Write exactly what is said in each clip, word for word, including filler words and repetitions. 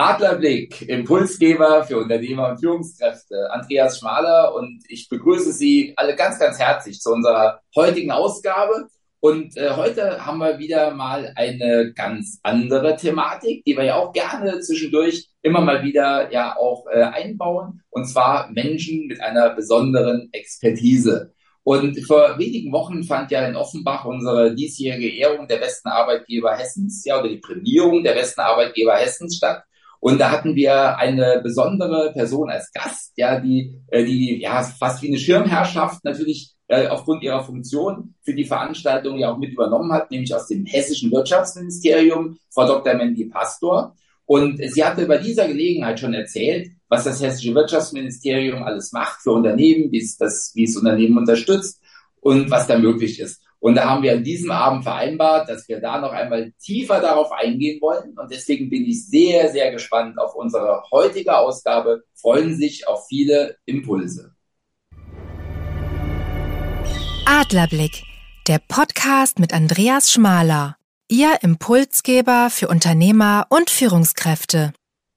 Adlerblick, Impulsgeber für Unternehmer und Führungskräfte, Andreas Schmaler, und ich begrüße Sie alle ganz, ganz herzlich zu unserer heutigen Ausgabe. Und äh, heute haben wir wieder mal eine ganz andere Thematik, die wir ja auch gerne zwischendurch immer mal wieder ja auch äh, einbauen, und zwar Menschen mit einer besonderen Expertise. Und vor wenigen Wochen fand ja in Offenbach unsere diesjährige Ehrung der besten Arbeitgeber Hessens, ja, oder die Prämierung der besten Arbeitgeber Hessens statt. Und da hatten wir eine besondere Person als Gast, ja, die, äh, die ja fast wie eine Schirmherrschaft natürlich äh, aufgrund ihrer Funktion für die Veranstaltung ja auch mit übernommen hat, nämlich aus dem hessischen Wirtschaftsministerium, Frau Doktor Mandy Pastor. Und sie hatte bei dieser Gelegenheit schon erzählt, was das hessische Wirtschaftsministerium alles macht für Unternehmen, wie es das, wie es Unternehmen unterstützt und was da möglich ist. Und da haben wir an diesem Abend vereinbart, dass wir da noch einmal tiefer darauf eingehen wollen. Und deswegen bin ich sehr, sehr gespannt auf unsere heutige Ausgabe, freuen sich auf viele Impulse. Adlerblick, der Podcast mit Andreas Schmaler, Ihr Impulsgeber für Unternehmer und Führungskräfte.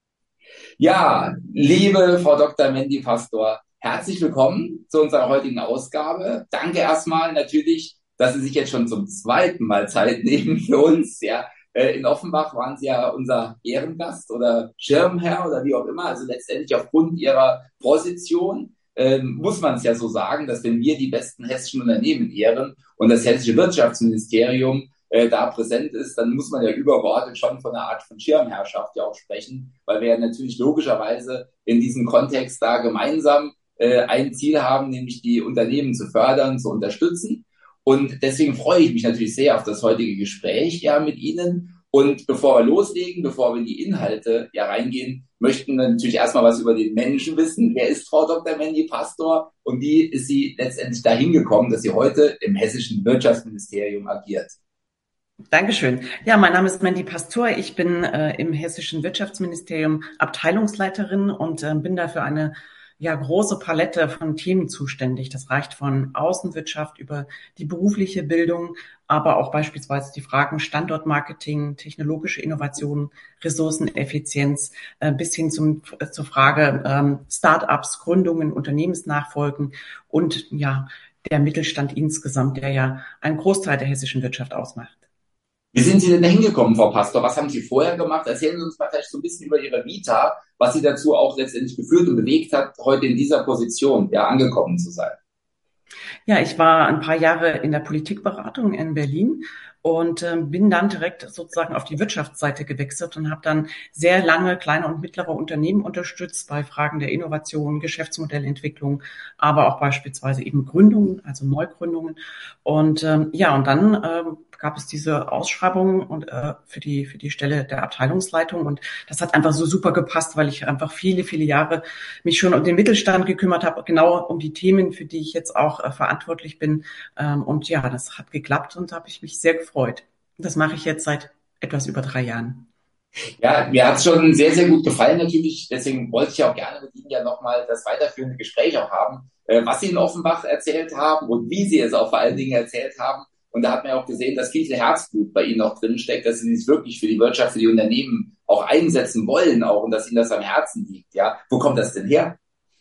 Ja, liebe Frau Doktor Mandy Pastor, herzlich willkommen zu unserer heutigen Ausgabe. Danke erstmal natürlich, dass Sie sich jetzt schon zum zweiten Mal Zeit nehmen für uns. Ja, in Offenbach waren Sie ja unser Ehrengast oder Schirmherr oder wie auch immer. Also letztendlich aufgrund Ihrer Position ähm, muss man es ja so sagen, dass wenn wir die besten hessischen Unternehmen ehren und das hessische Wirtschaftsministerium äh, da präsent ist, dann muss man ja übergeordnet schon von einer Art von Schirmherrschaft ja auch sprechen, weil wir ja natürlich logischerweise in diesem Kontext da gemeinsam äh, ein Ziel haben, nämlich die Unternehmen zu fördern, zu unterstützen. Und deswegen freue ich mich natürlich sehr auf das heutige Gespräch ja mit Ihnen. Und bevor wir loslegen, bevor wir in die Inhalte ja reingehen, möchten wir natürlich erstmal was über den Menschen wissen. Wer ist Frau Doktor Mandy Pastor und wie ist sie letztendlich dahin gekommen, dass sie heute im hessischen Wirtschaftsministerium agiert? Dankeschön. Ja, mein Name ist Mandy Pastor. Ich bin äh, im hessischen Wirtschaftsministerium Abteilungsleiterin und äh, bin dafür eine ja große Palette von Themen zuständig. Das reicht von Außenwirtschaft über die berufliche Bildung, aber auch beispielsweise die Fragen Standortmarketing, technologische Innovationen, Ressourceneffizienz, äh, bis hin zum, äh, zur Frage ähm, Start-ups, Gründungen, Unternehmensnachfolgen und ja der Mittelstand insgesamt, der ja einen Großteil der hessischen Wirtschaft ausmacht. Wie sind Sie denn da hingekommen, Frau Pastor? Was haben Sie vorher gemacht? Erzählen Sie uns mal vielleicht so ein bisschen über Ihre Vita, was Sie dazu auch letztendlich geführt und bewegt hat, heute in dieser Position ja angekommen zu sein. Ja, ich war ein paar Jahre in der Politikberatung in Berlin und äh, bin dann direkt sozusagen auf die Wirtschaftsseite gewechselt und habe dann sehr lange kleine und mittlere Unternehmen unterstützt bei Fragen der Innovation, Geschäftsmodellentwicklung, aber auch beispielsweise eben Gründungen, also Neugründungen. Und ähm, ja, und dann ähm, gab es diese Ausschreibung und äh, für die für die Stelle der Abteilungsleitung, und das hat einfach so super gepasst, weil ich einfach viele viele Jahre mich schon um den Mittelstand gekümmert habe, genau um die Themen, für die ich jetzt auch äh, verantwortlich bin, ähm, und ja, das hat geklappt und da habe ich mich sehr gefreut. Das mache ich jetzt seit etwas über drei Jahren. Ja, mir hat es schon sehr, sehr gut gefallen natürlich. Deswegen wollte ich auch gerne mit Ihnen ja nochmal das weiterführende Gespräch auch haben, äh, was Sie in Offenbach erzählt haben und wie Sie es auch vor allen Dingen erzählt haben. Und da hat man ja auch gesehen, dass viel, viel Herzblut bei Ihnen noch drinsteckt, dass Sie sich wirklich für die Wirtschaft, für die Unternehmen auch einsetzen wollen auch und dass Ihnen das am Herzen liegt. Ja, wo kommt das denn her?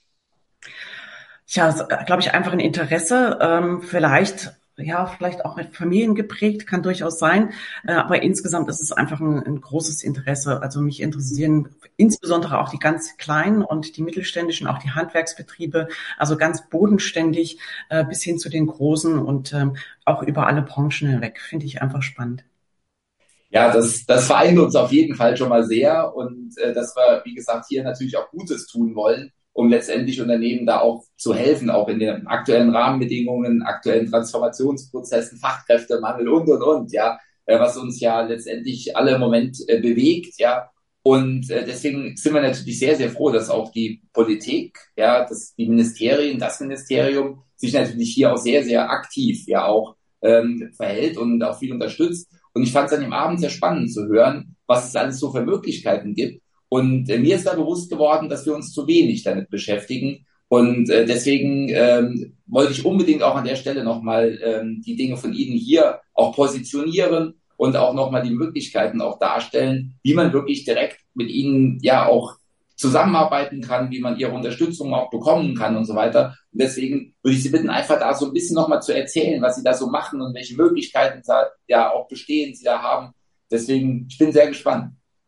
Tja, glaube ich, einfach ein Interesse, ähm, vielleicht ja, vielleicht auch mit Familien geprägt, kann durchaus sein. Äh, aber insgesamt ist es einfach ein, ein großes Interesse. Also mich interessieren insbesondere auch die ganz kleinen und die mittelständischen, auch die Handwerksbetriebe, also ganz bodenständig äh, bis hin zu den großen und ähm, auch über alle Branchen hinweg. Finde ich einfach spannend. Ja, das, das vereint uns auf jeden Fall schon mal sehr und äh, dass wir, wie gesagt, hier natürlich auch Gutes tun wollen, um letztendlich Unternehmen da auch zu helfen, auch in den aktuellen Rahmenbedingungen, aktuellen Transformationsprozessen, Fachkräftemangel und, und, und, ja, äh, was uns ja letztendlich alle im Moment äh, bewegt, ja. Und äh, deswegen sind wir natürlich sehr, sehr froh, dass auch die Politik, ja, dass die Ministerien, das Ministerium sich natürlich hier auch sehr, sehr aktiv ja auch ähm, verhält und auch viel unterstützt. Und ich fand es an dem Abend sehr spannend zu hören, was es alles so für Möglichkeiten gibt. Und äh, mir ist da bewusst geworden, dass wir uns zu wenig damit beschäftigen. Und äh, deswegen ähm, wollte ich unbedingt auch an der Stelle nochmal ähm, die Dinge von Ihnen hier auch positionieren und auch nochmal die Möglichkeiten auch darstellen, wie man wirklich direkt mit ihnen ja auch zusammenarbeiten kann, wie man ihre Unterstützung auch bekommen kann und so weiter. Und deswegen würde ich Sie bitten, einfach da so ein bisschen nochmal zu erzählen, was Sie da so machen und welche Möglichkeiten da ja auch bestehen, Sie da haben. Deswegen, ich bin sehr gespannt.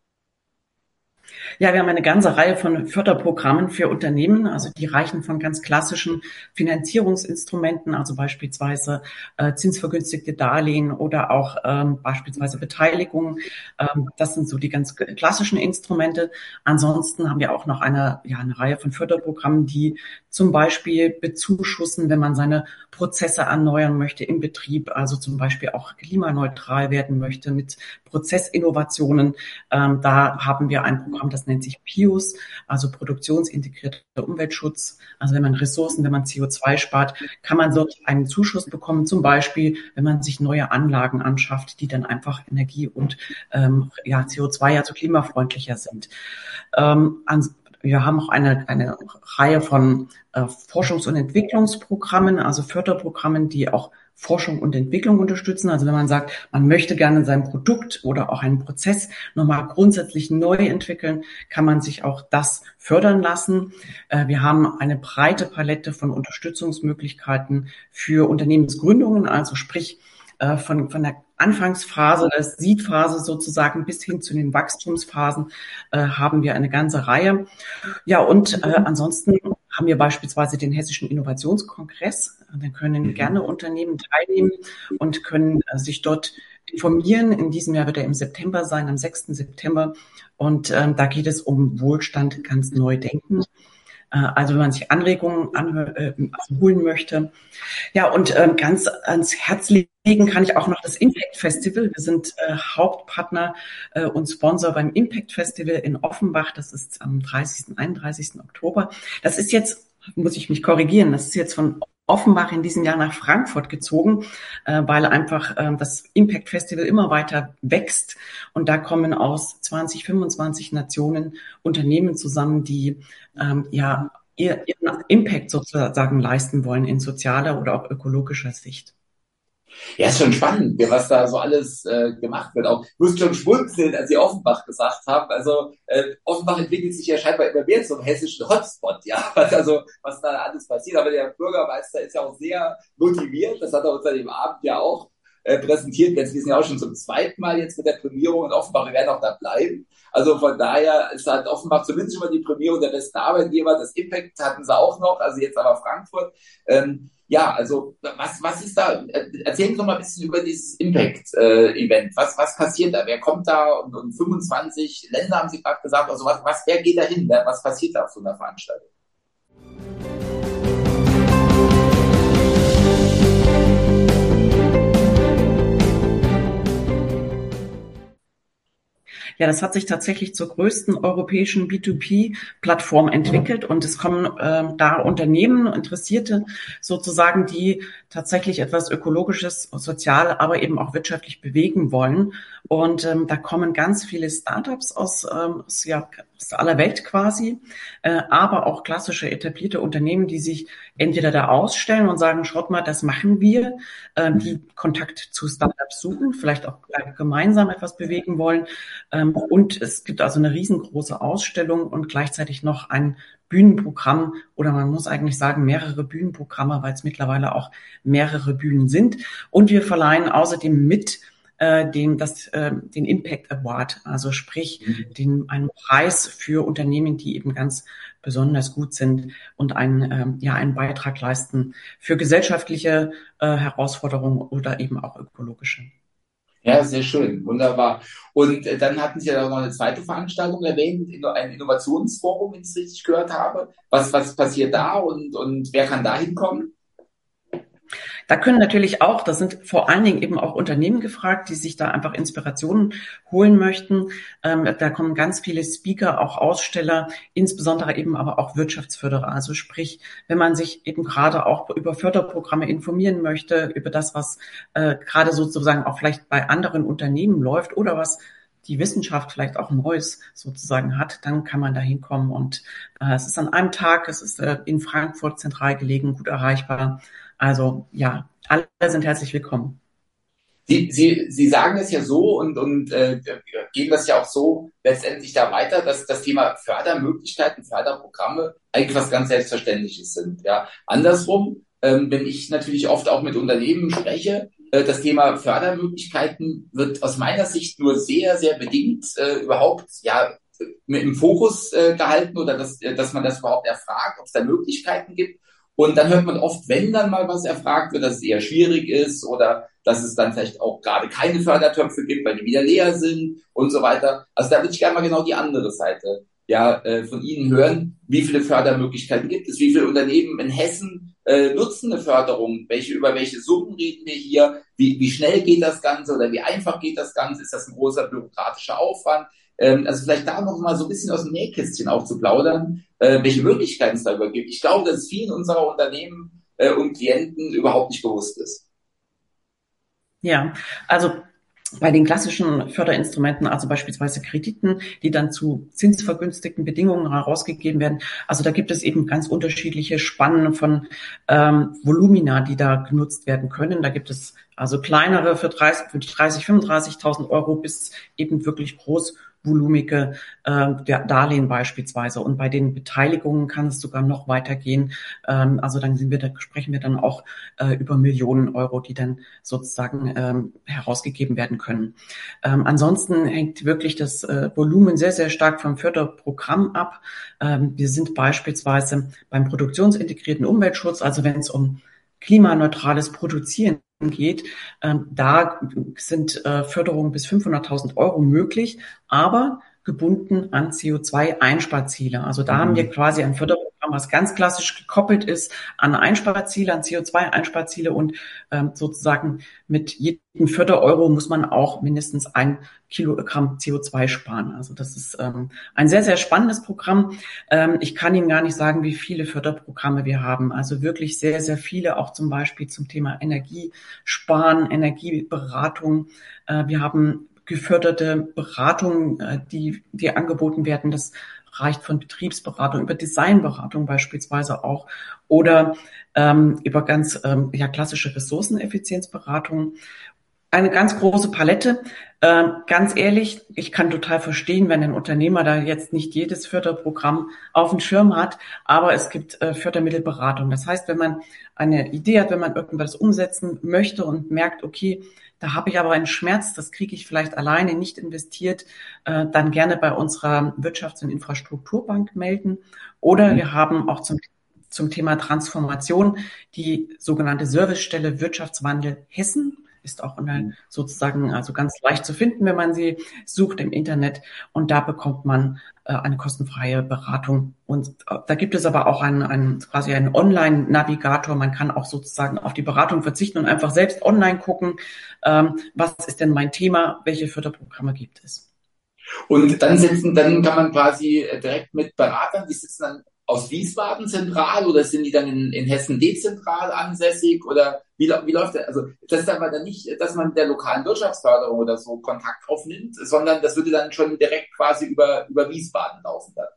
Ja, wir haben eine ganze Reihe von Förderprogrammen für Unternehmen, also die reichen von ganz klassischen Finanzierungsinstrumenten, also beispielsweise äh, zinsvergünstigte Darlehen oder auch ähm, beispielsweise Beteiligung. Ähm, das sind so die ganz klassischen Instrumente. Ansonsten haben wir auch noch eine, ja, eine Reihe von Förderprogrammen, die zum Beispiel bezuschussen, wenn man seine Prozesse erneuern möchte im Betrieb, also zum Beispiel auch klimaneutral werden möchte mit Prozessinnovationen. Ähm, da haben wir ein Programm, das nennt sich P I U S, also produktionsintegrierter Umweltschutz. Also wenn man Ressourcen, wenn man C O zwei spart, kann man dort einen Zuschuss bekommen, zum Beispiel, wenn man sich neue Anlagen anschafft, die dann einfach Energie und ähm, ja, C O zwei, also klimafreundlicher sind. Ähm, an, wir haben auch eine, eine Reihe von äh, Forschungs- und Entwicklungsprogrammen, also Förderprogrammen, die auch Forschung und Entwicklung unterstützen. Also wenn man sagt, man möchte gerne sein Produkt oder auch einen Prozess nochmal grundsätzlich neu entwickeln, kann man sich auch das fördern lassen. Wir haben eine breite Palette von Unterstützungsmöglichkeiten für Unternehmensgründungen, also sprich von, von der Anfangsphase, der Seed-Phase sozusagen bis hin zu den Wachstumsphasen äh, haben wir eine ganze Reihe. Ja, und äh, ansonsten haben wir beispielsweise den Hessischen Innovationskongress. Da können gerne Unternehmen teilnehmen und können äh, sich dort informieren. In diesem Jahr wird er im September sein, am sechsten September. Und ähm, da geht es um Wohlstand ganz neu denken. Äh, also wenn man sich Anregungen anhör, äh, also holen möchte. Ja, und ähm, ganz ans Herz legen kann ich auch noch das Impact Festival. Wir sind äh, Hauptpartner äh, und Sponsor beim Impact Festival in Offenbach. Das ist am dreißigsten, einunddreißigsten Oktober. Das ist jetzt, muss ich mich korrigieren, das ist jetzt von Offenbach in diesem Jahr nach Frankfurt gezogen, äh, weil einfach äh, das Impact Festival immer weiter wächst. Und da kommen aus zwanzig, fünfundzwanzig Nationen Unternehmen zusammen, die ähm, ja ihr, ihren Impact sozusagen leisten wollen in sozialer oder auch ökologischer Sicht. Ja, ist schon spannend, was da so alles äh, gemacht wird. Auch ich musste schon schmunzeln, als Sie Offenbach gesagt haben. Also äh, Offenbach entwickelt sich ja scheinbar immer mehr zum hessischen Hotspot, ja, was also was da alles passiert. Aber der Bürgermeister ist ja auch sehr motiviert. Das hat er uns an dem Abend ja auch äh, präsentiert. Jetzt wir sind ja auch schon zum zweiten Mal jetzt mit der Prämierung in Offenbach. Wir werden auch da bleiben. Also von daher ist halt Offenbach zumindest schon mal die Prämierung der besten Arbeitgeber. Das Impact hatten sie auch noch, also jetzt aber Frankfurt. Ähm, Ja, also was was ist da? Erzählen Sie doch mal ein bisschen über dieses Impact-Event. Äh, was was passiert da? Wer kommt da? Und, und fünfundzwanzig Länder haben Sie gerade gesagt. Also was was wer geht da hin? Was passiert da auf so einer Veranstaltung? Ja, das hat sich tatsächlich zur größten europäischen B zwei B-Plattform entwickelt und es kommen äh, da Unternehmen, Interessierte sozusagen, die tatsächlich etwas Ökologisches, Sozial, aber eben auch wirtschaftlich bewegen wollen. Und ähm, da kommen ganz viele Startups aus, ähm, aus, ja, aus aller Welt quasi, äh, aber auch klassische etablierte Unternehmen, die sich entweder da ausstellen und sagen, schaut mal, das machen wir, äh, die Kontakt zu Startups suchen, vielleicht auch gemeinsam etwas bewegen wollen. Ähm, und es gibt also eine riesengroße Ausstellung und gleichzeitig noch ein Bühnenprogramm oder man muss eigentlich sagen mehrere Bühnenprogramme, weil es mittlerweile auch mehrere Bühnen sind. Und wir verleihen außerdem mit äh, den, das, äh, den Impact Award, also sprich den, einen Preis für Unternehmen, die eben ganz besonders gut sind und einen, ähm, ja, einen Beitrag leisten für gesellschaftliche äh, Herausforderungen oder eben auch ökologische. Ja, sehr schön, wunderbar. Und äh, dann hatten Sie ja noch eine zweite Veranstaltung erwähnt, ein Innovationsforum, wenn ich es richtig gehört habe. Was, was passiert da und, und wer kann da hinkommen? Da können natürlich auch, das sind vor allen Dingen eben auch Unternehmen gefragt, die sich da einfach Inspirationen holen möchten. Ähm, da kommen ganz viele Speaker, auch Aussteller, insbesondere eben aber auch Wirtschaftsförderer. Also sprich, wenn man sich eben gerade auch über Förderprogramme informieren möchte, über das, was äh, gerade sozusagen auch vielleicht bei anderen Unternehmen läuft oder was die Wissenschaft vielleicht auch Neues sozusagen hat, dann kann man da hinkommen. Und äh, es ist an einem Tag, es ist äh, in Frankfurt zentral gelegen, gut erreichbar. Also ja, alle sind herzlich willkommen. Sie, Sie, Sie sagen es ja so und, und äh, geben das ja auch so letztendlich da weiter, dass das Thema Fördermöglichkeiten, Förderprogramme eigentlich was ganz Selbstverständliches sind. Ja, andersrum, ähm, wenn ich natürlich oft auch mit Unternehmen spreche, äh, das Thema Fördermöglichkeiten wird aus meiner Sicht nur sehr, sehr bedingt äh, überhaupt ja im Fokus äh, gehalten oder dass, dass man das überhaupt erfragt, ob es da Möglichkeiten gibt. Und dann hört man oft, wenn dann mal was erfragt wird, dass es eher schwierig ist oder dass es dann vielleicht auch gerade keine Fördertöpfe gibt, weil die wieder leer sind und so weiter. Also da würde ich gerne mal genau die andere Seite ja äh, von Ihnen hören. Wie viele Fördermöglichkeiten gibt es? Wie viele Unternehmen in Hessen äh, nutzen eine Förderung? Welche, über welche Summen reden wir hier? Wie, wie schnell geht das Ganze oder wie einfach geht das Ganze? Ist das ein großer bürokratischer Aufwand? Ähm, also vielleicht da noch mal so ein bisschen aus dem Nähkästchen auch zu plaudern, äh, welche Möglichkeiten es da über gibt. Ich glaube, dass es vielen unserer Unternehmen äh, und Klienten überhaupt nicht bewusst ist. Ja, also bei den klassischen Förderinstrumenten, also beispielsweise Krediten, die dann zu zinsvergünstigten Bedingungen herausgegeben werden, also da gibt es eben ganz unterschiedliche Spannen von ähm, Volumina, die da genutzt werden können. Da gibt es also kleinere für dreißig, für dreißig, fünfunddreißigtausend Euro bis eben wirklich großvolumige äh, Darlehen beispielsweise. Und bei den Beteiligungen kann es sogar noch weitergehen. Ähm, also dann sind wir, da sprechen wir dann auch äh, über Millionen Euro, die dann sozusagen ähm, herausgegeben werden können. Ähm, ansonsten hängt wirklich das äh, Volumen sehr, sehr stark vom Förderprogramm ab. Ähm, wir sind beispielsweise beim produktionsintegrierten Umweltschutz, also wenn es um klimaneutrales Produzieren geht, ähm, da sind äh, Förderungen bis fünfhunderttausend Euro möglich, aber gebunden an C O zwei Einsparziele. Also da mhm. haben wir quasi ein Förderprogramm, was ganz klassisch gekoppelt ist an Einsparziele, an C O zwei Einsparziele und ähm, sozusagen mit jedem Fördereuro muss man auch mindestens ein Kilogramm C O zwei sparen. Also das ist ähm, ein sehr, sehr spannendes Programm. Ähm, ich kann Ihnen gar nicht sagen, wie viele Förderprogramme wir haben. Also wirklich sehr, sehr viele, auch zum Beispiel zum Thema Energiesparen, Energieberatung. Äh, wir haben geförderte Beratung, die, die angeboten werden. Das reicht von Betriebsberatung über Designberatung beispielsweise auch oder ähm, über ganz ähm, ja klassische Ressourceneffizienzberatung. Eine ganz große Palette. Äh, ganz ehrlich, ich kann total verstehen, wenn ein Unternehmer da jetzt nicht jedes Förderprogramm auf dem Schirm hat, aber es gibt äh, Fördermittelberatung. Das heißt, wenn man eine Idee hat, wenn man irgendwas umsetzen möchte und merkt, okay, da habe ich aber einen Schmerz, das kriege ich vielleicht alleine nicht investiert, äh, dann gerne bei unserer Wirtschafts- und Infrastrukturbank melden. Oder mhm. wir haben auch zum, zum Thema Transformation die sogenannte Servicestelle Wirtschaftswandel Hessen. Ist auch eine, sozusagen also ganz leicht zu finden, wenn man sie sucht im Internet. Und da bekommt man äh, eine kostenfreie Beratung. Und äh, da gibt es aber auch einen, einen quasi einen Online-Navigator. Man kann auch sozusagen auf die Beratung verzichten und einfach selbst online gucken, ähm, was ist denn mein Thema, welche Förderprogramme gibt es. Und dann sitzen, dann kann man quasi direkt mit Beratern, die sitzen dann aus Wiesbaden zentral oder sind die dann in, in Hessen dezentral ansässig oder wie, wie läuft das? Also das ist aber dann nicht, dass man mit der lokalen Wirtschaftsförderung oder so Kontakt aufnimmt, sondern das würde dann schon direkt quasi über, über Wiesbaden laufen dann.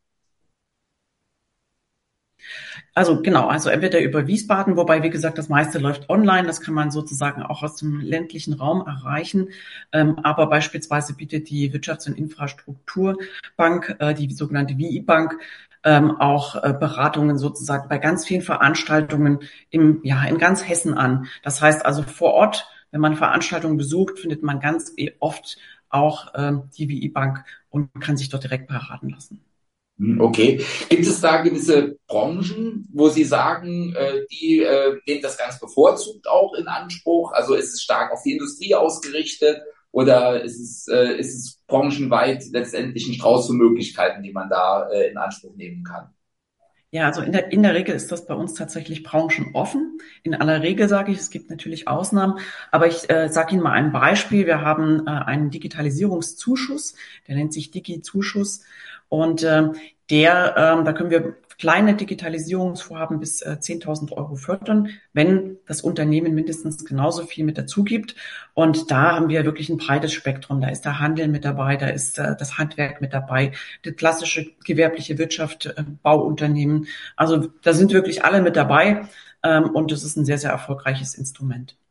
Also genau, also entweder über Wiesbaden, wobei, wie gesagt, das meiste läuft online, das kann man sozusagen auch aus dem ländlichen Raum erreichen. Ähm, aber beispielsweise bietet die Wirtschafts- und Infrastrukturbank, äh, die sogenannte W I-Bank, ähm, auch äh, Beratungen sozusagen bei ganz vielen Veranstaltungen im, ja, in ganz Hessen an. Das heißt also vor Ort, wenn man Veranstaltungen besucht, findet man ganz oft auch ähm, die W I-Bank und kann sich dort direkt beraten lassen. Okay. Gibt es da gewisse Branchen, wo Sie sagen, äh, die äh, nehmen das ganz bevorzugt auch in Anspruch? Also ist es stark auf die Industrie ausgerichtet oder ist es, äh, ist es branchenweit letztendlich ein Strauß von Möglichkeiten, die man da äh, in Anspruch nehmen kann? Ja, also in der, in der Regel ist das bei uns tatsächlich branchenoffen. In aller Regel sage ich, es gibt natürlich Ausnahmen, aber ich äh, sage Ihnen mal ein Beispiel. Wir haben äh, einen Digitalisierungszuschuss, der nennt sich Digi-Zuschuss und äh, der, äh, da können wir kleine Digitalisierungsvorhaben bis äh, zehntausend Euro fördern, wenn das Unternehmen mindestens genauso viel mit dazu gibt. Und da haben wir wirklich ein breites Spektrum. Da ist der Handel mit dabei, da ist äh, das Handwerk mit dabei, die klassische gewerbliche Wirtschaft, äh, Bauunternehmen. Also da sind wirklich alle mit dabei ähm, und das ist ein sehr, sehr erfolgreiches Instrument.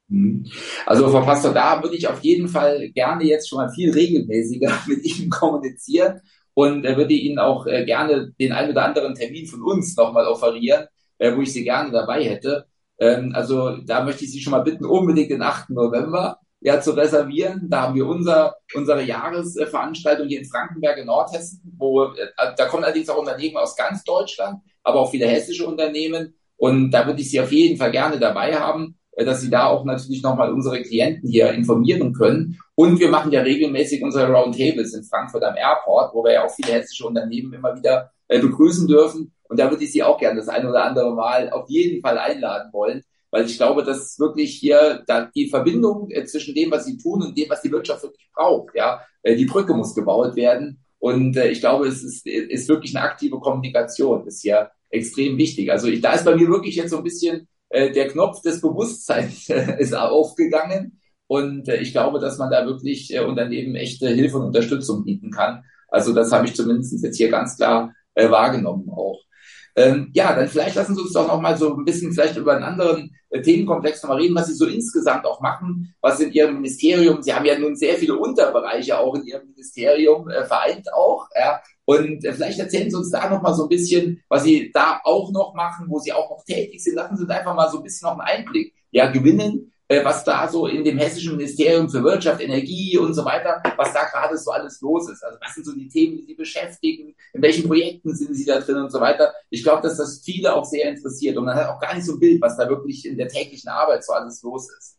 Mhm. Also Frau Pastor, da würde ich auf jeden Fall gerne jetzt schon mal viel regelmäßiger mit Ihnen kommunizieren und äh, würde Ihnen auch äh, gerne den ein oder anderen Termin von uns nochmal offerieren, äh, wo ich Sie gerne dabei hätte. Ähm, also da möchte ich Sie schon mal bitten, unbedingt den achten November ja zu reservieren. Da haben wir unser, unsere Jahresveranstaltung hier in Frankenberg in Nordhessen, wo äh, da kommen allerdings auch Unternehmen aus ganz Deutschland, aber auch viele hessische Unternehmen. Und da würde ich Sie auf jeden Fall gerne dabei haben, dass Sie da auch natürlich nochmal unsere Klienten hier informieren können. Und wir machen ja regelmäßig unsere Roundtables in Frankfurt am Airport, wo wir ja auch viele hessische Unternehmen immer wieder äh, begrüßen dürfen. Und da würde ich Sie auch gerne das ein oder andere Mal auf jeden Fall einladen wollen, weil ich glaube, dass wirklich hier da die Verbindung äh, zwischen dem, was Sie tun und dem, was die Wirtschaft wirklich braucht, ja, äh, die Brücke muss gebaut werden. Und äh, ich glaube, es ist, ist wirklich eine aktive Kommunikation, ist hier extrem wichtig. Also ich, da ist bei mir wirklich jetzt so ein bisschen äh, der Knopf des Bewusstseins äh, ist aufgegangen. Und äh, ich glaube, dass man da wirklich äh, Unternehmen echte Hilfe und Unterstützung bieten kann. Also das habe ich zumindest jetzt hier ganz klar äh, wahrgenommen auch. Ähm, ja, dann vielleicht lassen Sie uns doch noch mal so ein bisschen vielleicht über einen anderen äh, Themenkomplex noch mal reden, was Sie so insgesamt auch machen, was in Ihrem Ministerium, Sie haben ja nun sehr viele Unterbereiche auch in Ihrem Ministerium äh, vereint auch, ja, und äh, vielleicht erzählen Sie uns da noch mal so ein bisschen, was Sie da auch noch machen, wo Sie auch noch tätig sind. Lassen Sie uns einfach mal so ein bisschen noch einen Einblick, ja, gewinnen, äh, was da so in dem hessischen Ministerium für Wirtschaft, Energie und so weiter, was da gerade so alles los ist. Also was sind so die Themen, die Sie beschäftigen, in welchen Projekten sind Sie da drin und so weiter. Ich glaube, dass das viele auch sehr interessiert und man hat auch gar nicht so ein Bild, was da wirklich in der täglichen Arbeit so alles los ist.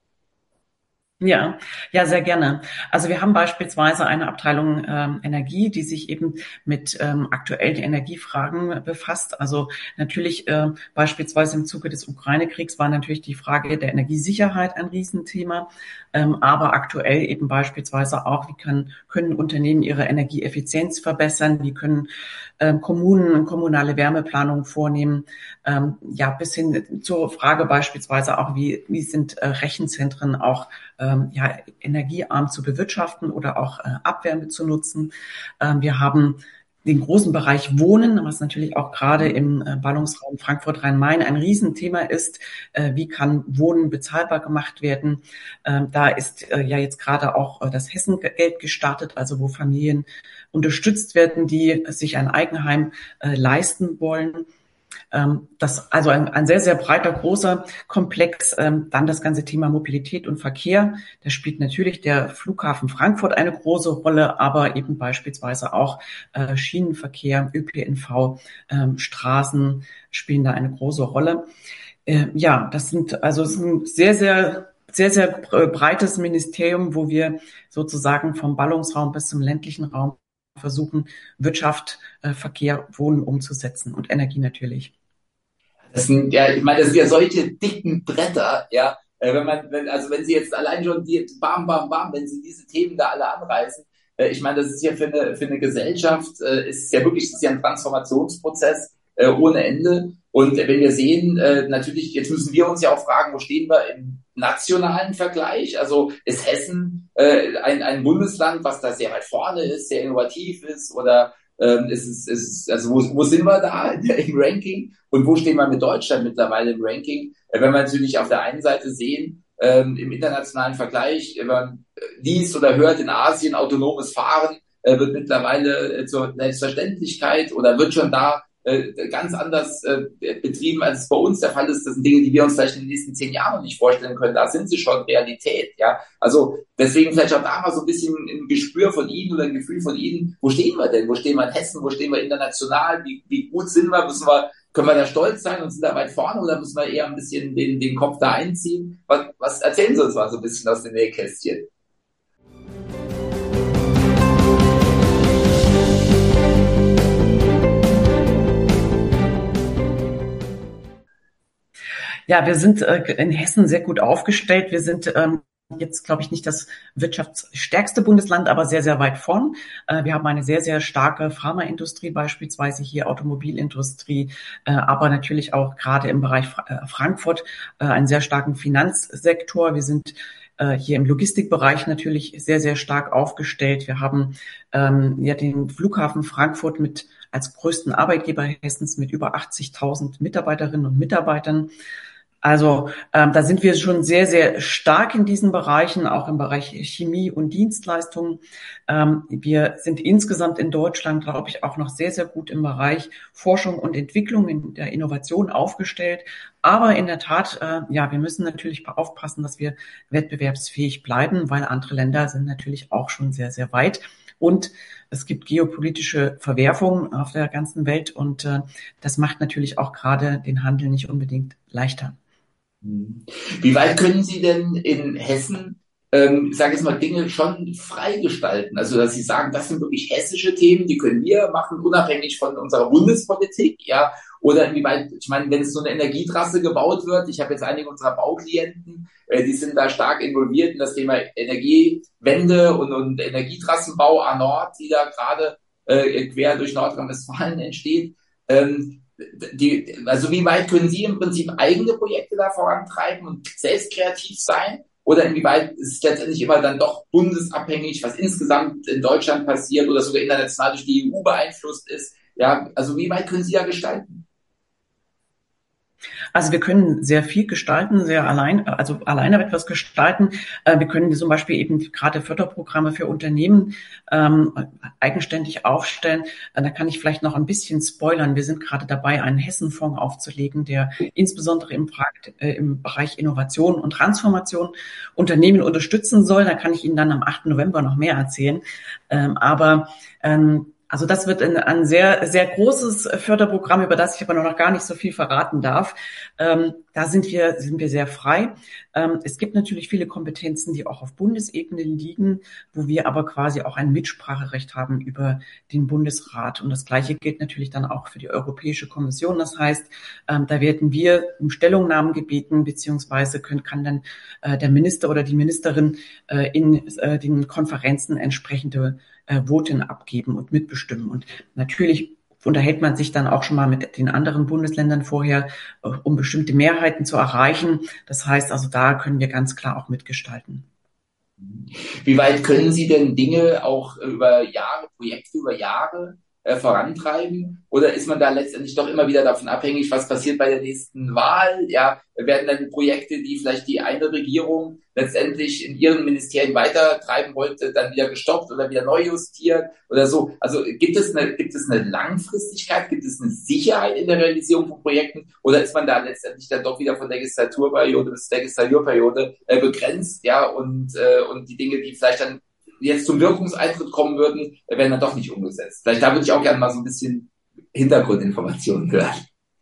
Ja, ja, sehr gerne. Also wir haben beispielsweise eine Abteilung ähm, Energie, die sich eben mit ähm, aktuellen Energiefragen befasst. Also natürlich äh, beispielsweise im Zuge des Ukraine-Kriegs war natürlich die Frage der Energiesicherheit ein Riesenthema, ähm, aber aktuell eben beispielsweise auch, wie können, können Unternehmen ihre Energieeffizienz verbessern, wie können ähm, Kommunen kommunale Wärmeplanung vornehmen, ähm, ja, bis hin zur Frage beispielsweise auch, wie, wie sind äh, Rechenzentren auch ähm, ja, energiearm zu bewirtschaften oder auch äh, Abwärme zu nutzen. Ähm, wir haben den großen Bereich Wohnen, was natürlich auch gerade im äh, Ballungsraum Frankfurt-Rhein-Main ein Riesenthema ist. Äh, wie kann Wohnen bezahlbar gemacht werden? Ähm, da ist äh, ja jetzt gerade auch äh, das Hessengeld gestartet, also wo Familien unterstützt werden, die sich ein Eigenheim äh, leisten wollen. Das, also ein, ein sehr, sehr breiter, großer Komplex. Dann das ganze Thema Mobilität und Verkehr. Da spielt natürlich der Flughafen Frankfurt eine große Rolle, aber eben beispielsweise auch Schienenverkehr, Ö P N V, Straßen spielen da eine große Rolle. Ja, das sind also es ist ein sehr, sehr sehr, sehr breites Ministerium, wo wir sozusagen vom Ballungsraum bis zum ländlichen Raum versuchen, Wirtschaft, Verkehr, Wohnen umzusetzen und Energie natürlich. Das sind ja, ich meine, das sind ja solche dicken Bretter, ja. Wenn man, wenn, also wenn Sie jetzt allein schon die, bam, bam, bam, wenn Sie diese Themen da alle anreißen, äh, ich meine, das ist ja für eine, für eine Gesellschaft, äh, ist ja wirklich, das ist ja ein Transformationsprozess äh, ohne Ende. Und wenn wir sehen, äh, natürlich, jetzt müssen wir uns ja auch fragen, wo stehen wir im nationalen Vergleich? Also ist Hessen äh, ein, ein Bundesland, was da sehr weit vorne ist, sehr innovativ ist, oder ähm, ist es, ist es, also wo, wo sind wir da im Ranking und wo stehen wir mit Deutschland mittlerweile im Ranking? Äh, wenn wir natürlich auf der einen Seite sehen, ähm, im internationalen Vergleich, wenn man liest oder hört, in Asien autonomes Fahren äh, wird mittlerweile äh, zur Selbstverständlichkeit oder wird schon da ganz anders äh, betrieben, als es bei uns der Fall ist. Das sind Dinge, die wir uns vielleicht in den nächsten zehn Jahren noch nicht vorstellen können. Da sind sie schon Realität. Ja, also deswegen vielleicht auch da mal so ein bisschen ein Gespür von Ihnen oder ein Gefühl von Ihnen. Wo stehen wir denn? Wo stehen wir in Hessen? Wo stehen wir international? Wie, wie gut sind wir? Müssen wir, können wir da stolz sein und sind da weit vorne oder müssen wir eher ein bisschen den, den Kopf da einziehen? Was, was erzählen Sie uns mal so ein bisschen aus den Nähkästchen? Ja, wir sind äh, in Hessen sehr gut aufgestellt. Wir sind ähm, jetzt, glaube ich, nicht das wirtschaftsstärkste Bundesland, aber sehr, sehr weit vorn. Äh, wir haben eine sehr, sehr starke Pharmaindustrie, beispielsweise hier Automobilindustrie, äh, aber natürlich auch gerade im Bereich Fra- äh, Frankfurt äh, einen sehr starken Finanzsektor. Wir sind äh, hier im Logistikbereich natürlich sehr, sehr stark aufgestellt. Wir haben ähm, ja den Flughafen Frankfurt mit als größten Arbeitgeber Hessens mit über achtzigtausend Mitarbeiterinnen und Mitarbeitern. Also ähm, da sind wir schon sehr, sehr stark in diesen Bereichen, auch im Bereich Chemie und Dienstleistungen. Ähm, wir sind insgesamt in Deutschland, glaube ich, auch noch sehr, sehr gut im Bereich Forschung und Entwicklung, in der Innovation aufgestellt. Aber in der Tat, äh, ja, wir müssen natürlich aufpassen, dass wir wettbewerbsfähig bleiben, weil andere Länder sind natürlich auch schon sehr, sehr weit. Und es gibt geopolitische Verwerfungen auf der ganzen Welt und äh, das macht natürlich auch gerade den Handel nicht unbedingt leichter. Wie weit können Sie denn in Hessen, ähm, sage ich jetzt mal, Dinge schon freigestalten? Also, dass Sie sagen, das sind wirklich hessische Themen, die können wir machen, unabhängig von unserer Bundespolitik, ja? Oder inwieweit, ich meine, wenn es so eine Energietrasse gebaut wird, ich habe jetzt einige unserer Bauklienten, äh, die sind da stark involviert in das Thema Energiewende und, und Energietrassenbau A Nord, die da gerade äh, quer durch Nordrhein-Westfalen entsteht. Ähm, Die, also wie weit können Sie im Prinzip eigene Projekte da vorantreiben und selbst kreativ sein? Oder inwieweit ist es letztendlich immer dann doch bundesabhängig, was insgesamt in Deutschland passiert oder sogar international durch die E U beeinflusst ist? Ja, also wie weit können Sie da gestalten? Also wir können sehr viel gestalten, sehr allein, also alleine etwas gestalten. Wir können zum Beispiel eben gerade Förderprogramme für Unternehmen ähm, eigenständig aufstellen. Da kann ich vielleicht noch ein bisschen spoilern. Wir sind gerade dabei, einen Hessenfonds aufzulegen, der insbesondere im, äh, im Bereich Innovation und Transformation Unternehmen unterstützen soll. Da kann ich Ihnen dann am achten November noch mehr erzählen. Ähm, aber ähm, Also das wird ein, ein sehr, sehr großes Förderprogramm, über das ich aber noch gar nicht so viel verraten darf. Ähm, da sind wir, sind wir sehr frei. Ähm, es gibt natürlich viele Kompetenzen, die auch auf Bundesebene liegen, wo wir aber quasi auch ein Mitspracherecht haben über den Bundesrat. Und das Gleiche gilt natürlich dann auch für die Europäische Kommission. Das heißt, ähm, da werden wir um Stellungnahmen gebeten, beziehungsweise können, kann dann äh, der Minister oder die Ministerin äh, in äh, den Konferenzen entsprechende Voten abgeben und mitbestimmen. Und natürlich unterhält man sich dann auch schon mal mit den anderen Bundesländern vorher, um bestimmte Mehrheiten zu erreichen. Das heißt also, da können wir ganz klar auch mitgestalten. Wie weit können Sie denn Dinge auch über Jahre, Projekte über Jahre äh, vorantreiben? Oder ist man da letztendlich doch immer wieder davon abhängig, was passiert bei der nächsten Wahl? Ja, werden dann Projekte, die vielleicht die eine Regierung letztendlich in ihren Ministerien weitertreiben wollte, dann wieder gestoppt oder wieder neu justiert oder so? Also gibt es eine, gibt es eine Langfristigkeit, gibt es eine Sicherheit in der Realisierung von Projekten oder ist man da letztendlich dann doch wieder von Legislaturperiode bis Legislaturperiode äh, begrenzt, ja, und, äh, und die Dinge, die vielleicht dann jetzt zum Wirkungseintritt kommen würden, werden dann doch nicht umgesetzt. Vielleicht da würde ich auch gerne mal so ein bisschen Hintergrundinformationen hören.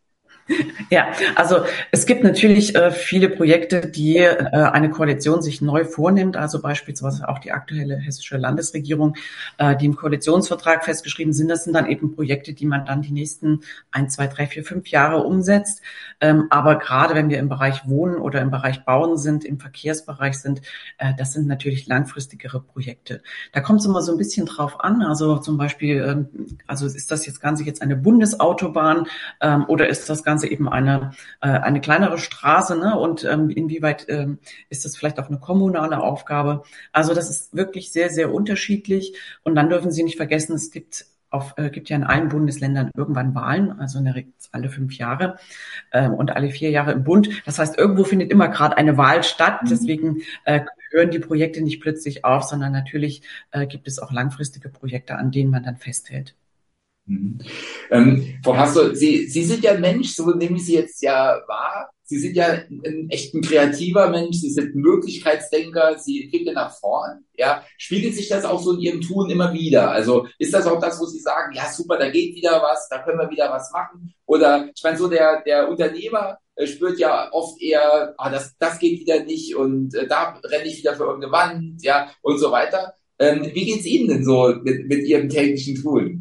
Ja, also es gibt natürlich äh, viele Projekte, die äh, eine Koalition sich neu vornimmt, also beispielsweise auch die aktuelle hessische Landesregierung, äh, die im Koalitionsvertrag festgeschrieben sind. Das sind dann eben Projekte, die man dann die nächsten ein, zwei, drei, vier, fünf Jahre umsetzt. Ähm, aber gerade wenn wir im Bereich Wohnen oder im Bereich Bauen sind, im Verkehrsbereich sind, äh, das sind natürlich langfristigere Projekte. Da kommt es immer so ein bisschen drauf an. Also zum Beispiel, ähm, also ist das jetzt Ganze jetzt eine Bundesautobahn ähm, oder ist das Ganze eben eine äh, eine kleinere Straße, ne? Und ähm, inwieweit ähm, ist das vielleicht auch eine kommunale Aufgabe? Also das ist wirklich sehr, sehr unterschiedlich. Und dann dürfen Sie nicht vergessen, es gibt auf, äh, gibt ja in allen Bundesländern irgendwann Wahlen, also in der Regel alle fünf Jahre ähm, und alle vier Jahre im Bund. Das heißt, irgendwo findet immer gerade eine Wahl statt. Mhm. Deswegen äh, hören die Projekte nicht plötzlich auf, sondern natürlich äh, gibt es auch langfristige Projekte, an denen man dann festhält. Mhm. Ähm, Frau Pastor, Sie, Sie sind ja ein Mensch, so nehme ich Sie jetzt ja wahr. Sie sind ja ein, ein echt ein kreativer Mensch, Sie sind ein Möglichkeitsdenker, Sie kriegen nach vorn. Ja, spiegelt sich das auch so in Ihrem Tun immer wieder? Also ist das auch das, wo Sie sagen, ja super, da geht wieder was, da können wir wieder was machen? Oder ich meine, so der, der Unternehmer äh, spürt ja oft eher, ah, das, das geht wieder nicht und äh, da renne ich wieder für irgendeine Wand, ja, und so weiter. Ähm, wie geht's Ihnen denn so mit, mit Ihrem täglichen Tun?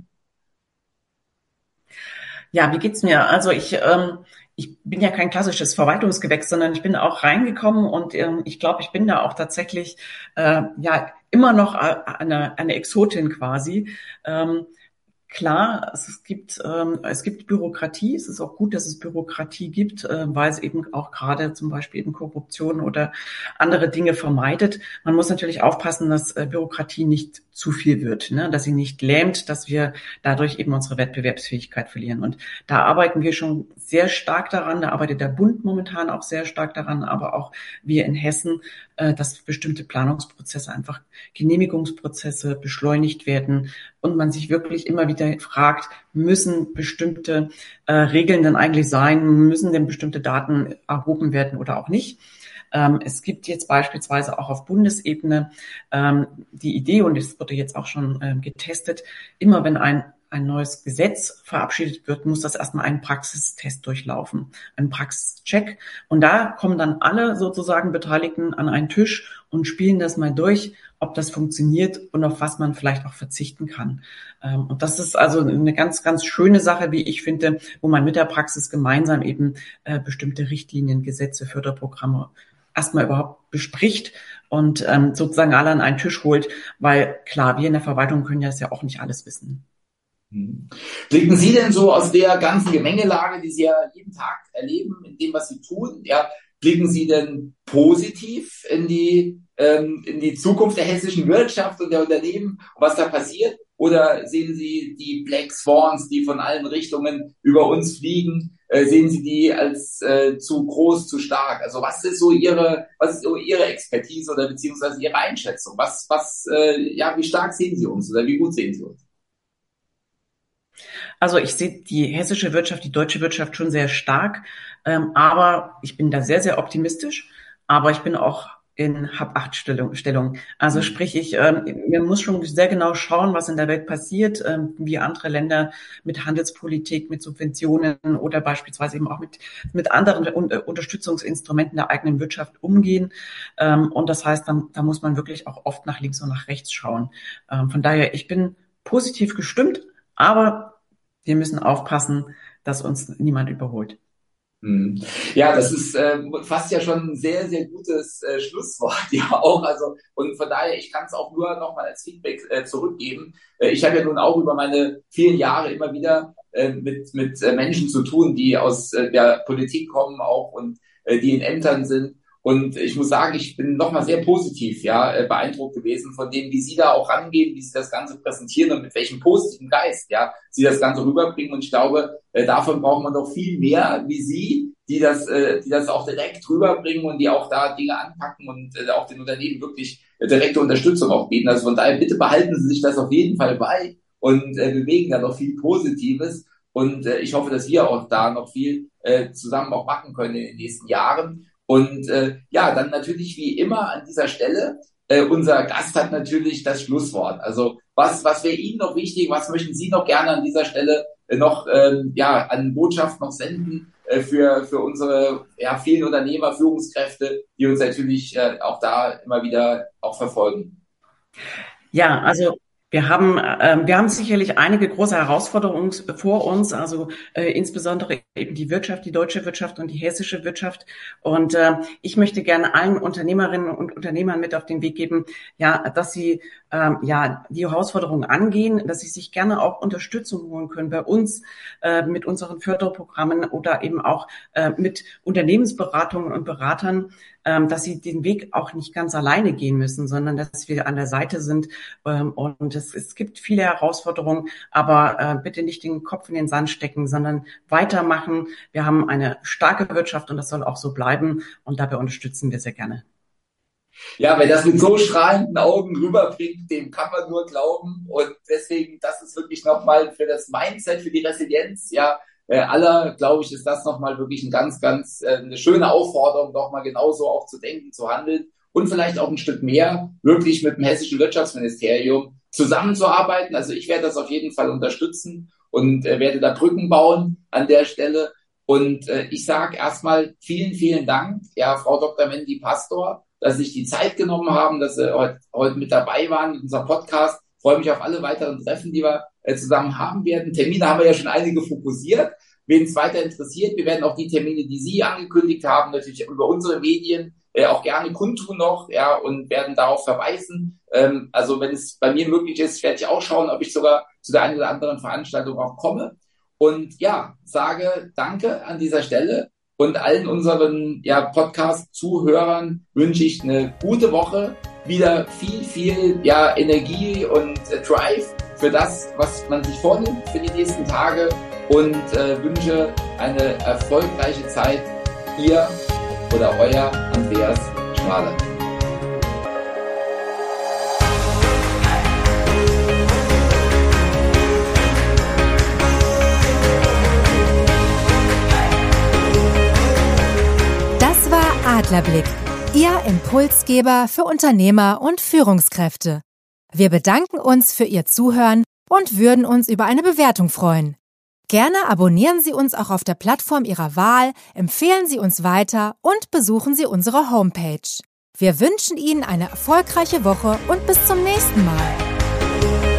Ja, wie geht's mir? Also ich, ähm, ich bin ja kein klassisches Verwaltungsgewächs, sondern ich bin auch reingekommen und ähm, ich glaube, ich bin da auch tatsächlich äh, ja immer noch eine, eine Exotin quasi. Ähm, Klar, es gibt ähm, es gibt Bürokratie. Es ist auch gut, dass es Bürokratie gibt, äh, weil es eben auch gerade zum Beispiel eben Korruption oder andere Dinge vermeidet. Man muss natürlich aufpassen, dass äh, Bürokratie nicht zu viel wird, ne? Dass sie nicht lähmt, dass wir dadurch eben unsere Wettbewerbsfähigkeit verlieren. Und da arbeiten wir schon sehr stark daran, da arbeitet der Bund momentan auch sehr stark daran, aber auch wir in Hessen, äh, dass bestimmte Planungsprozesse, einfach Genehmigungsprozesse beschleunigt werden und man sich wirklich immer wieder fragt, müssen bestimmte äh, Regeln denn eigentlich sein, müssen denn bestimmte Daten erhoben werden oder auch nicht. Ähm, es gibt jetzt beispielsweise auch auf Bundesebene ähm, die Idee, und es wurde jetzt auch schon ähm, getestet, immer wenn ein ein neues Gesetz verabschiedet wird, muss das erstmal einen Praxistest durchlaufen, einen Praxischeck. Und da kommen dann alle sozusagen Beteiligten an einen Tisch und spielen das mal durch, ob das funktioniert und auf was man vielleicht auch verzichten kann. Und das ist also eine ganz, ganz schöne Sache, wie ich finde, wo man mit der Praxis gemeinsam eben bestimmte Richtlinien, Gesetze, Förderprogramme erstmal überhaupt bespricht und sozusagen alle an einen Tisch holt, weil klar, wir in der Verwaltung können ja das ja auch nicht alles wissen. Blicken Sie denn so aus der ganzen Gemengelage, die Sie ja jeden Tag erleben, in dem, was Sie tun, ja, blicken Sie denn positiv in die, ähm, in die Zukunft der hessischen Wirtschaft und der Unternehmen, was da passiert? Oder sehen Sie die Black Swans, die von allen Richtungen über uns fliegen, äh, sehen Sie die als äh, zu groß, zu stark? Also was ist so Ihre, was ist so Ihre Expertise oder beziehungsweise Ihre Einschätzung? Was, was, äh, ja, wie stark sehen Sie uns oder wie gut sehen Sie uns? Also ich sehe die hessische Wirtschaft, die deutsche Wirtschaft schon sehr stark, ähm, aber ich bin da sehr, sehr optimistisch, aber ich bin auch in Hab-Acht-Stellung. Stellung. Also sprich, ich, ähm, man muss schon sehr genau schauen, was in der Welt passiert, ähm, wie andere Länder mit Handelspolitik, mit Subventionen oder beispielsweise eben auch mit, mit anderen Un- Unterstützungsinstrumenten der eigenen Wirtschaft umgehen. Ähm, und das heißt, da, da muss man wirklich auch oft nach links und nach rechts schauen. Ähm, von daher, ich bin positiv gestimmt, aber wir müssen aufpassen, dass uns niemand überholt. Ja, das ist äh, fast ja schon ein sehr, sehr gutes äh, Schlusswort, ja auch. Also und von daher, ich kann es auch nur nochmal als Feedback äh, zurückgeben. Äh, ich habe ja nun auch über meine vielen Jahre immer wieder äh, mit mit äh, Menschen zu tun, die aus äh, der Politik kommen auch und äh, die in Ämtern sind. Und ich muss sagen, ich bin nochmal sehr positiv, ja, äh, beeindruckt gewesen von dem, wie Sie da auch rangehen, wie Sie das Ganze präsentieren und mit welchem positiven Geist, ja, Sie das Ganze rüberbringen. Und ich glaube, äh, davon braucht man noch viel mehr wie Sie, die das, äh, die das auch direkt rüberbringen und die auch da Dinge anpacken und äh, auch den Unternehmen wirklich äh, direkte Unterstützung auch bieten. Also von daher, bitte behalten Sie sich das auf jeden Fall bei und äh, bewegen da noch viel Positives. Und äh, ich hoffe, dass wir auch da noch viel äh, zusammen auch machen können in den nächsten Jahren. Und äh, ja, dann natürlich wie immer an dieser Stelle, äh, unser Gast hat natürlich das Schlusswort. Also was, was wäre Ihnen noch wichtig, was möchten Sie noch gerne an dieser Stelle äh, noch ähm, ja, an Botschaft noch senden äh, für, für unsere ja, vielen Unternehmer, Führungskräfte, die uns natürlich äh, auch da immer wieder auch verfolgen? Ja, also wir haben, äh, wir haben sicherlich einige große Herausforderungen vor uns, also äh, insbesondere eben die Wirtschaft, die deutsche Wirtschaft und die hessische Wirtschaft. Und äh, ich möchte gerne allen Unternehmerinnen und Unternehmern mit auf den Weg geben, ja, dass sie ähm, ja die Herausforderungen angehen, dass sie sich gerne auch Unterstützung holen können bei uns äh, mit unseren Förderprogrammen oder eben auch äh, mit Unternehmensberatungen und Beratern, ähm, dass sie den Weg auch nicht ganz alleine gehen müssen, sondern dass wir an der Seite sind. Ähm, und es, es gibt viele Herausforderungen, aber äh, bitte nicht den Kopf in den Sand stecken, sondern weitermachen. Wir haben eine starke Wirtschaft und das soll auch so bleiben. Und dabei unterstützen wir sehr gerne. Ja, wer das mit so strahlenden Augen rüberbringt, dem kann man nur glauben. Und deswegen, das ist wirklich nochmal für das Mindset, für die Resilienz, ja, äh, aller, glaube ich, ist das nochmal wirklich ein ganz, ganz, äh, eine schöne Aufforderung, nochmal genauso auch zu denken, zu handeln und vielleicht auch ein Stück mehr wirklich mit dem hessischen Wirtschaftsministerium zusammenzuarbeiten. Also ich werde das auf jeden Fall unterstützen und äh, werde da Brücken bauen an der Stelle. Und äh, ich sage erstmal vielen, vielen Dank, ja, Frau Doktor Mandy Pastor, dass Sie sich die Zeit genommen haben, dass Sie heute, heute mit dabei waren in unserem Podcast. Ich freue mich auf alle weiteren Treffen, die wir äh, zusammen haben werden. Termine haben wir ja schon einige fokussiert. Wen es weiter interessiert, wir werden auch die Termine, die Sie angekündigt haben, natürlich über unsere Medien äh, auch gerne kundtun noch, ja, und werden darauf verweisen. Ähm, also wenn es bei mir möglich ist, werde ich auch schauen, ob ich sogar zu der einen oder anderen Veranstaltung auch komme. Und ja, sage Danke an dieser Stelle. Und allen unseren ja, Podcast-Zuhörern wünsche ich eine gute Woche wieder viel, viel ja, Energie und äh, Drive für das, was man sich vornimmt für die nächsten Tage und äh, wünsche eine erfolgreiche Zeit. Ihr oder euer Andreas Schmaler. Das war Adlerblick, Ihr Impulsgeber für Unternehmer und Führungskräfte. Wir bedanken uns für Ihr Zuhören und würden uns über eine Bewertung freuen. Gerne abonnieren Sie uns auch auf der Plattform Ihrer Wahl, empfehlen Sie uns weiter und besuchen Sie unsere Homepage. Wir wünschen Ihnen eine erfolgreiche Woche und bis zum nächsten Mal.